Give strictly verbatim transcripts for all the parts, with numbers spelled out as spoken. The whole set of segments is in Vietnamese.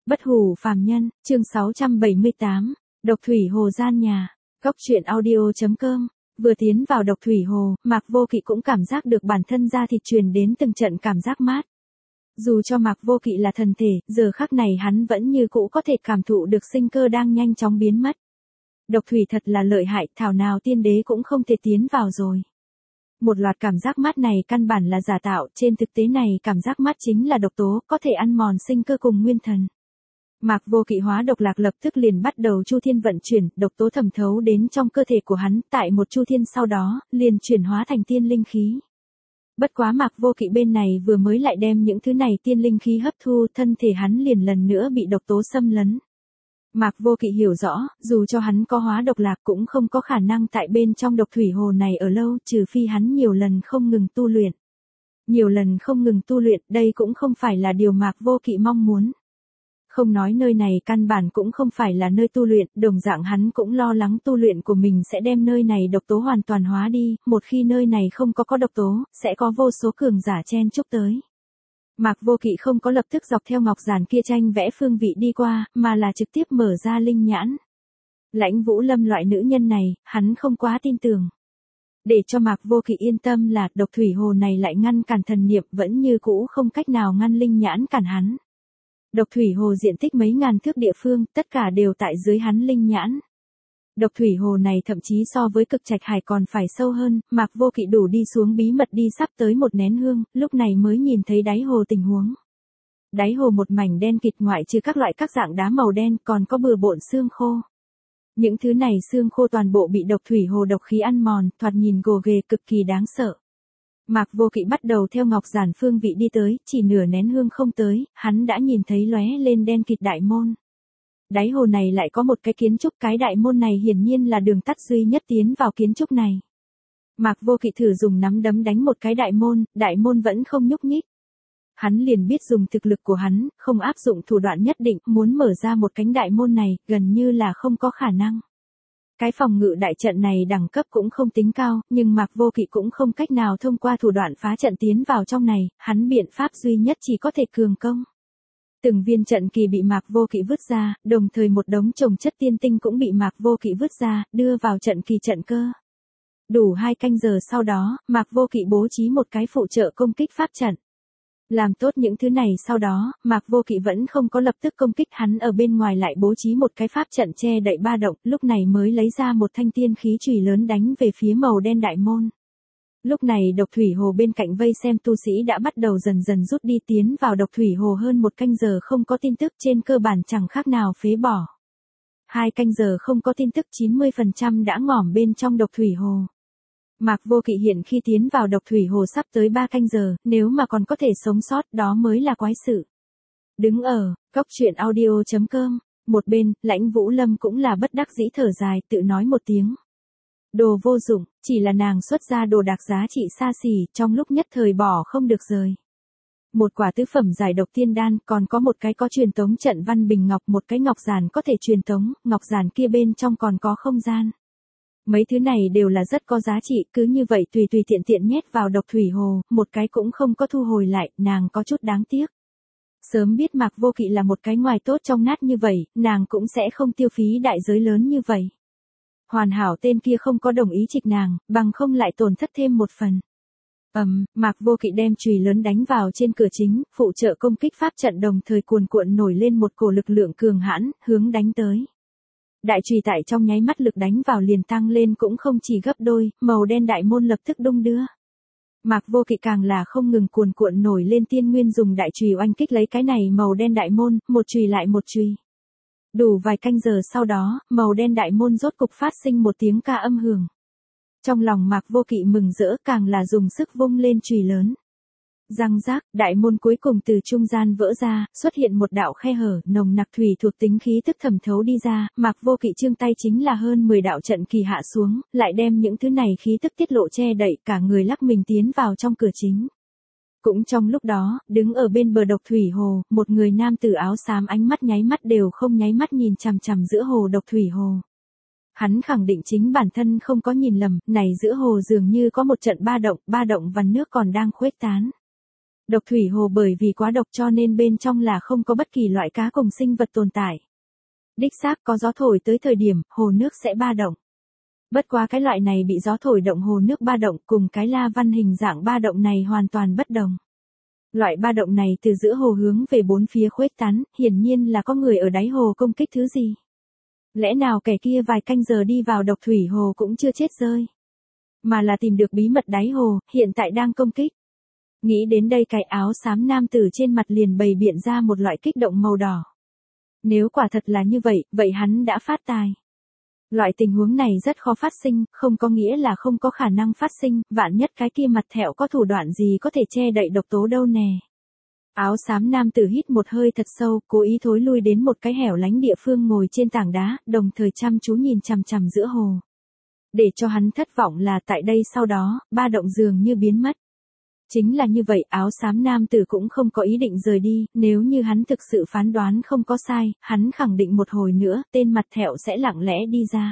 Bất hủ phàm nhân, chương sáu trăm bảy mươi tám, Độc Thủy Hồ gian nhà. Góc truyện audio.com. Vừa tiến vào Độc Thủy Hồ, Mạc Vô Kỵ cũng cảm giác được bản thân da thịt truyền đến từng trận cảm giác mát. Dù cho Mạc Vô Kỵ là thần thể, giờ khắc này hắn vẫn như cũ có thể cảm thụ được sinh cơ đang nhanh chóng biến mất. Độc thủy thật là lợi hại, thảo nào tiên đế cũng không thể tiến vào rồi. Một loạt cảm giác mát này căn bản là giả tạo, trên thực tế này cảm giác mát chính là độc tố, có thể ăn mòn sinh cơ cùng nguyên thần. Mạc Vô Kỵ hóa độc lạc lập tức liền bắt đầu chu thiên vận chuyển, độc tố thẩm thấu đến trong cơ thể của hắn, tại một chu thiên sau đó, liền chuyển hóa thành tiên linh khí. Bất quá Mạc Vô Kỵ bên này vừa mới lại đem những thứ này tiên linh khí hấp thu, thân thể hắn liền lần nữa bị độc tố xâm lấn. Mạc Vô Kỵ hiểu rõ, dù cho hắn có hóa độc lạc cũng không có khả năng tại bên trong độc thủy hồ này ở lâu, trừ phi hắn nhiều lần không ngừng tu luyện. Nhiều lần không ngừng tu luyện, đây cũng không phải là điều Mạc Vô Kỵ mong muốn. Không nói nơi này căn bản cũng không phải là nơi tu luyện, đồng dạng hắn cũng lo lắng tu luyện của mình sẽ đem nơi này độc tố hoàn toàn hóa đi, một khi nơi này không có có độc tố, sẽ có vô số cường giả chen chúc tới. Mạc Vô Kỵ không có lập tức dọc theo ngọc giản kia tranh vẽ phương vị đi qua, mà là trực tiếp mở ra linh nhãn. Lãnh Vũ Lâm loại nữ nhân này, hắn không quá tin tưởng. Để cho Mạc Vô Kỵ yên tâm là độc thủy hồ này lại ngăn cản thần niệm vẫn như cũ không cách nào ngăn linh nhãn cản hắn. Độc thủy hồ diện tích mấy ngàn thước địa phương, tất cả đều tại dưới hắn linh nhãn. Độc thủy hồ này thậm chí so với cực trạch hải còn phải sâu hơn, Mạc Vô Kỵ đủ đi xuống bí mật đi sắp tới một nén hương, lúc này mới nhìn thấy đáy hồ tình huống. Đáy hồ một mảnh đen kịt, ngoại trừ các loại các dạng đá màu đen còn có bừa bộn xương khô. Những thứ này xương khô toàn bộ bị độc thủy hồ độc khí ăn mòn, thoạt nhìn gồ ghề cực kỳ đáng sợ. Mạc Vô Kỵ bắt đầu theo ngọc giản phương vị đi tới, chỉ nửa nén hương không tới, hắn đã nhìn thấy lóe lên đen kịt đại môn. Đáy hồ này lại có một cái kiến trúc, cái đại môn này hiển nhiên là đường tắt duy nhất tiến vào kiến trúc này. Mạc Vô Kỵ thử dùng nắm đấm đánh một cái đại môn, đại môn vẫn không nhúc nhích. Hắn liền biết dùng thực lực của hắn, không áp dụng thủ đoạn nhất định, muốn mở ra một cánh đại môn này, gần như là không có khả năng. Cái phòng ngự đại trận này đẳng cấp cũng không tính cao, nhưng Mạc Vô Kỵ cũng không cách nào thông qua thủ đoạn phá trận tiến vào trong này, hắn biện pháp duy nhất chỉ có thể cường công. Từng viên trận kỳ bị Mạc Vô Kỵ vứt ra, đồng thời một đống chồng chất tiên tinh cũng bị Mạc Vô Kỵ vứt ra, đưa vào trận kỳ trận cơ. Đủ hai canh giờ sau đó, Mạc Vô Kỵ bố trí một cái phụ trợ công kích pháp trận. Làm tốt những thứ này sau đó, Mạc Vô Kỵ vẫn không có lập tức công kích, hắn ở bên ngoài lại bố trí một cái pháp trận che đậy ba động, lúc này mới lấy ra một thanh tiên khí chùy lớn đánh về phía màu đen đại môn. Lúc này độc thủy hồ bên cạnh vây xem tu sĩ đã bắt đầu dần dần rút đi, tiến vào độc thủy hồ hơn một canh giờ không có tin tức, trên cơ bản chẳng khác nào phế bỏ. Hai canh giờ không có tin tức, chín mươi phần trăm đã ngỏm bên trong độc thủy hồ. Mạc Vô Kỵ hiện khi tiến vào độc thủy hồ sắp tới ba canh giờ, nếu mà còn có thể sống sót đó mới là quái sự. Đứng ở, góc truyện audio.com, một bên, Lãnh Vũ Lâm cũng là bất đắc dĩ thở dài, tự nói một tiếng. Đồ vô dụng, chỉ là nàng xuất ra đồ đạc giá trị xa xỉ, trong lúc nhất thời bỏ không được rời. Một quả tứ phẩm giải độc tiên đan, còn có một cái có truyền tống trận văn bình ngọc, một cái ngọc giản có thể truyền tống, ngọc giản kia bên trong còn có không gian. Mấy thứ này đều là rất có giá trị, cứ như vậy tùy tùy tiện tiện nhét vào độc thủy hồ, một cái cũng không có thu hồi lại, nàng có chút đáng tiếc. Sớm biết Mạc Vô Kỵ là một cái ngoài tốt trong nát như vậy, nàng cũng sẽ không tiêu phí đại giới lớn như vậy. Hoàn hảo tên kia không có đồng ý trịch nàng, bằng không lại tổn thất thêm một phần. Ầm, um, Mạc Vô Kỵ đem chùy lớn đánh vào trên cửa chính, phụ trợ công kích pháp trận đồng thời cuồn cuộn nổi lên một cổ lực lượng cường hãn, hướng đánh tới. Đại chùy tại trong nháy mắt lực đánh vào liền tăng lên cũng không chỉ gấp đôi, màu đen đại môn lập tức đung đưa. Mạc Vô Kỵ càng là không ngừng cuồn cuộn nổi lên tiên nguyên, dùng đại chùy oanh kích lấy cái này màu đen đại môn, một chùy lại một chùy. Đủ vài canh giờ sau đó, màu đen đại môn rốt cục phát sinh một tiếng ca âm hưởng. Trong lòng Mạc Vô Kỵ mừng rỡ, càng là dùng sức vung lên chùy lớn. Răng rác, đại môn cuối cùng từ trung gian vỡ ra, xuất hiện một đạo khe hở, nồng nặc thủy thuộc tính khí tức thẩm thấu đi ra, Mạc Vô Kỵ chương tay chính là hơn mười đạo trận kỳ hạ xuống, lại đem những thứ này khí tức tiết lộ che đậy, cả người lắc mình tiến vào trong cửa chính. Cũng trong lúc đó, đứng ở bên bờ độc thủy hồ, một người nam tử áo xám ánh mắt nháy mắt đều không nháy mắt nhìn chằm chằm giữa hồ độc thủy hồ. Hắn khẳng định chính bản thân không có nhìn lầm, này giữa hồ dường như có một trận ba động, ba động vằn nước còn đang khuếch tán. Độc thủy hồ bởi vì quá độc cho nên bên trong là không có bất kỳ loại cá cùng sinh vật tồn tại. Đích xác có gió thổi tới thời điểm, hồ nước sẽ ba động. Bất quá cái loại này bị gió thổi động hồ nước ba động cùng cái la văn hình dạng ba động này hoàn toàn bất đồng. Loại ba động này từ giữa hồ hướng về bốn phía khuếch tán, hiển nhiên là có người ở đáy hồ công kích thứ gì. Lẽ nào kẻ kia vài canh giờ đi vào độc thủy hồ cũng chưa chết rơi. Mà là tìm được bí mật đáy hồ, hiện tại đang công kích. Nghĩ đến đây cái áo xám nam tử trên mặt liền bày biện ra một loại kích động màu đỏ. Nếu quả thật là như vậy, vậy hắn đã phát tài. Loại tình huống này rất khó phát sinh, không có nghĩa là không có khả năng phát sinh, vạn nhất cái kia mặt thẹo có thủ đoạn gì có thể che đậy độc tố đâu nè. Áo xám nam tử hít một hơi thật sâu, cố ý thối lui đến một cái hẻo lánh địa phương ngồi trên tảng đá, đồng thời chăm chú nhìn chằm chằm giữa hồ. Để cho hắn thất vọng là tại đây sau đó, ba động dường như biến mất. Chính là như vậy, áo xám nam tử cũng không có ý định rời đi, nếu như hắn thực sự phán đoán không có sai, hắn khẳng định một hồi nữa, tên mặt thẹo sẽ lặng lẽ đi ra.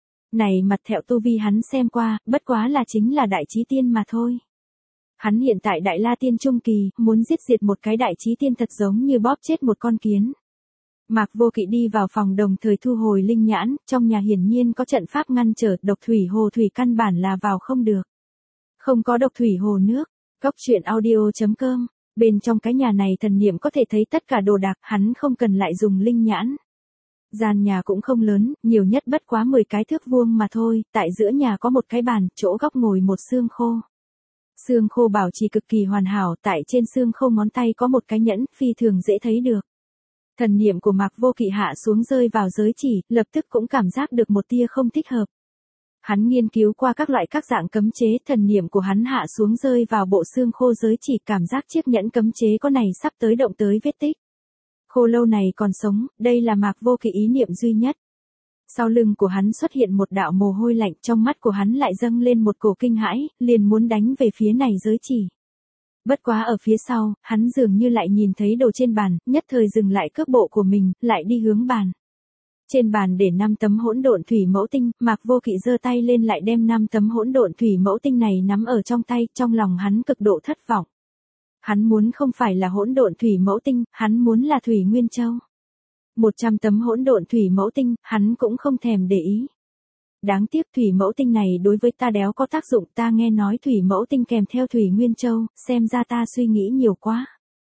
Này mặt thẹo tu vi hắn xem qua, bất quá là chính là đại chí tiên mà thôi. Hắn hiện tại đại la tiên trung kỳ, muốn giết diệt một cái đại chí tiên thật giống như bóp chết một con kiến. Mạc Vô Kỵ đi vào phòng đồng thời thu hồi linh nhãn, trong nhà hiển nhiên có trận pháp ngăn trở, độc thủy hồ thủy căn bản là vào không được. Không có độc thủy hồ nước. Góc truyện audio chấm com, bên trong cái nhà này thần niệm có thể thấy tất cả đồ đạc, hắn không cần lại dùng linh nhãn. Gian nhà cũng không lớn, nhiều nhất bất quá mười cái thước vuông mà thôi, tại giữa nhà có một cái bàn, chỗ góc ngồi một xương khô. Xương khô bảo trì cực kỳ hoàn hảo, tại trên xương khô ngón tay có một cái nhẫn, phi thường dễ thấy được. Thần niệm của Mạc Vô Kỵ hạ xuống rơi vào giới chỉ, lập tức cũng cảm giác được một tia không thích hợp. Hắn nghiên cứu qua các loại các dạng cấm chế, thần niệm của hắn hạ xuống rơi vào bộ xương khô giới chỉ, cảm giác chiếc nhẫn cấm chế có này sắp tới động tới vết tích. Khô lâu này còn sống, đây là Mạc Vô Kỵ ý niệm duy nhất. Sau lưng của hắn xuất hiện một đạo mồ hôi lạnh, trong mắt của hắn lại dâng lên một cổ kinh hãi, liền muốn đánh về phía này giới chỉ. Bất quá ở phía sau, hắn dường như lại nhìn thấy đồ trên bàn, nhất thời dừng lại cước bộ của mình, lại đi hướng bàn. Trên bàn để năm tấm hỗn độn thủy mẫu tinh, Mạc Vô Kỵ giơ tay lên lại đem năm tấm hỗn độn thủy mẫu tinh này nắm ở trong tay, trong lòng hắn cực độ thất vọng. Hắn muốn không phải là hỗn độn thủy mẫu tinh, hắn muốn là thủy nguyên châu. một trăm tấm hỗn độn thủy mẫu tinh, hắn cũng không thèm để ý. Đáng tiếc thủy mẫu tinh này đối với ta đéo có tác dụng, ta nghe nói thủy mẫu tinh kèm theo thủy nguyên châu, xem ra ta suy nghĩ nhiều quá.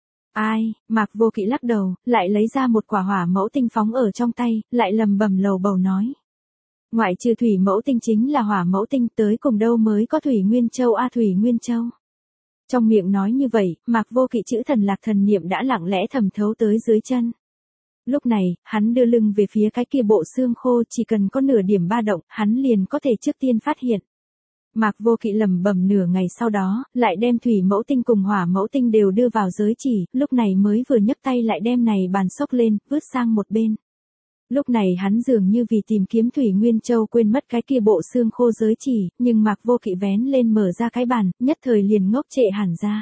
Ai, Mạc Vô Kỵ lắc đầu, lại lấy ra một quả hỏa mẫu tinh phóng ở trong tay, lại lầm bầm lầu bầu nói. Ngoại trừ thủy mẫu tinh chính là hỏa mẫu tinh, tới cùng đâu mới có thủy nguyên châu a à, thủy nguyên châu. Trong miệng nói như vậy, Mạc Vô Kỵ chữ thần lạc thần niệm đã lặng lẽ thẩm thấu tới dưới chân. Lúc này, hắn đưa lưng về phía cái kia bộ xương khô, chỉ cần có nửa điểm ba động, hắn liền có thể trước tiên phát hiện. Mạc Vô Kỵ lẩm bẩm nửa ngày sau đó, lại đem thủy mẫu tinh cùng hỏa mẫu tinh đều đưa vào giới chỉ, lúc này mới vừa nhấc tay lại đem này bàn xốc lên, vứt sang một bên. Lúc này hắn dường như vì tìm kiếm thủy nguyên châu quên mất cái kia bộ xương khô giới chỉ, nhưng Mạc Vô Kỵ vén lên mở ra cái bàn, nhất thời liền ngốc trệ hẳn ra.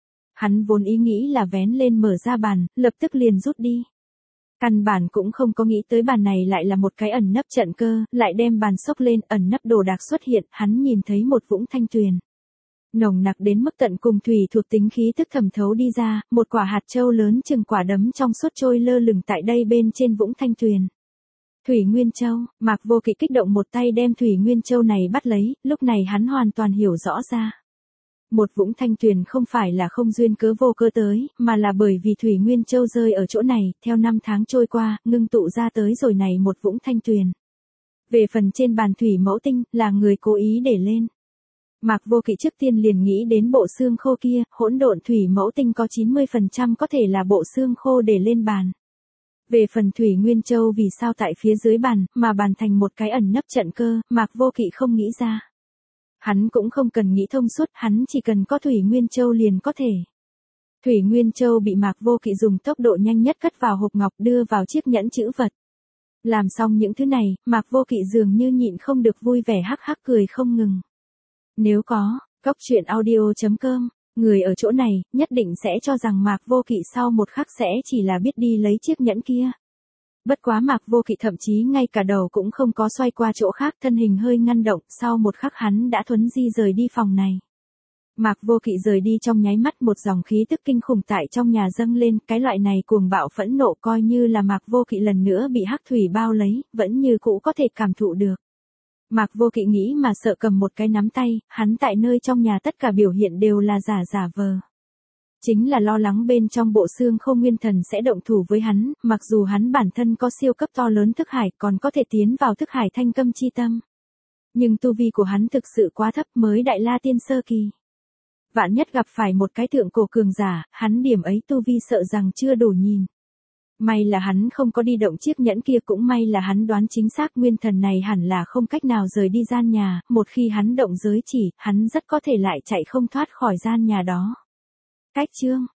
Hắn vốn ý nghĩ là vén lên mở ra bàn, lập tức liền rút đi. Căn bản cũng không có nghĩ tới bàn này lại là một cái ẩn nấp trận cơ, lại đem bàn xốc lên, ẩn nấp đồ đạc xuất hiện, hắn nhìn thấy một vũng thanh tuyền. Nồng nặc đến mức tận cùng thủy thuộc tính khí tức thẩm thấu đi ra, một quả hạt châu lớn chừng quả đấm trong suốt trôi lơ lửng tại đây bên trên vũng thanh tuyền. Thủy Nguyên Châu, Mạc Vô Kỵ kích động một tay đem Thủy Nguyên Châu này bắt lấy, lúc này hắn hoàn toàn hiểu rõ ra. Một vũng thanh tuyền không phải là không duyên cớ vô cơ tới, mà là bởi vì Thủy Nguyên Châu rơi ở chỗ này, theo năm tháng trôi qua, ngưng tụ ra tới rồi này một vũng thanh tuyền. Về phần trên bàn thủy mẫu tinh, là người cố ý để lên. Mạc Vô Kỵ trước tiên liền nghĩ đến bộ xương khô kia, hỗn độn thủy mẫu tinh có chín mươi phần trăm có thể là bộ xương khô để lên bàn. Về phần Thủy Nguyên Châu vì sao tại phía dưới bàn, mà bàn thành một cái ẩn nấp trận cơ, Mạc Vô Kỵ không nghĩ ra. Hắn cũng không cần nghĩ thông suốt, hắn chỉ cần có Thủy Nguyên Châu liền có thể. Thủy Nguyên Châu bị Mạc Vô Kỵ dùng tốc độ nhanh nhất cất vào hộp ngọc đưa vào chiếc nhẫn chữ vật. Làm xong những thứ này, Mạc Vô Kỵ dường như nhịn không được vui vẻ hắc hắc cười không ngừng. Nếu có, góc truyện audio chấm com, người ở chỗ này, nhất định sẽ cho rằng Mạc Vô Kỵ sau một khắc sẽ chỉ là biết đi lấy chiếc nhẫn kia. Bất quá Mạc Vô Kỵ thậm chí ngay cả đầu cũng không có xoay qua chỗ khác, thân hình hơi ngăn động, sau một khắc hắn đã thuấn di rời đi phòng này. Mạc Vô Kỵ rời đi trong nháy mắt, một dòng khí tức kinh khủng tại trong nhà dâng lên, cái loại này cuồng bạo phẫn nộ coi như là Mạc Vô Kỵ lần nữa bị hắc thủy bao lấy, vẫn như cũ có thể cảm thụ được. Mạc Vô Kỵ nghĩ mà sợ cầm một cái nắm tay, hắn tại nơi trong nhà tất cả biểu hiện đều là giả giả vờ. Chính là lo lắng bên trong bộ xương khô nguyên thần sẽ động thủ với hắn, mặc dù hắn bản thân có siêu cấp to lớn thức hải còn có thể tiến vào thức hải thanh câm chi tâm. Nhưng tu vi của hắn thực sự quá thấp, mới đại la tiên sơ kỳ. Vạn nhất gặp phải một cái thượng cổ cường giả, hắn điểm ấy tu vi sợ rằng chưa đủ nhìn. May là hắn không có đi động chiếc nhẫn kia, cũng may là hắn đoán chính xác nguyên thần này hẳn là không cách nào rời đi gian nhà, một khi hắn động giới chỉ, hắn rất có thể lại chạy không thoát khỏi gian nhà đó. Cách chương